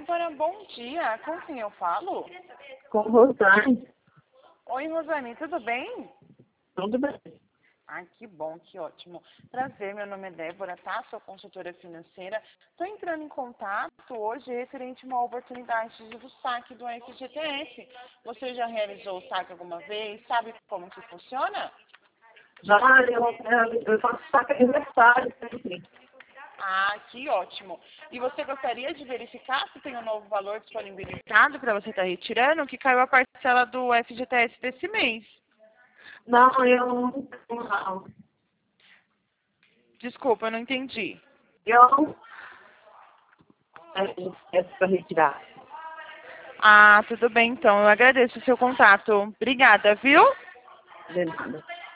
Antônia, bom dia. Com quem eu falo? Com Rosane. Oi, Rosane, tudo bem? Tudo bem. Ai, que bom, que ótimo. Prazer, meu nome é Débora, tá? Sou consultora financeira. Estou entrando em contato hoje referente a uma oportunidade do saque do FGTS. Você já realizou o saque alguma vez? Sabe como que funciona? Já eu faço saque aniversário sempre. Ah, que ótimo. E você gostaria de verificar se tem um novo valor disponibilizado para você estar retirando, que caiu a parcela do FGTS desse mês? Não, eu não. Desculpa, eu não entendi. Eu não é para retirar. Ah, tudo bem então. Eu agradeço o seu contato. Obrigada, viu? De nada.